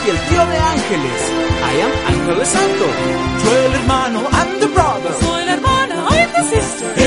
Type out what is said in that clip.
y el trío de ángeles. I am Ángel Santo. Yo el hermano, I'm the brother. Soy la hermana, I'm the sister.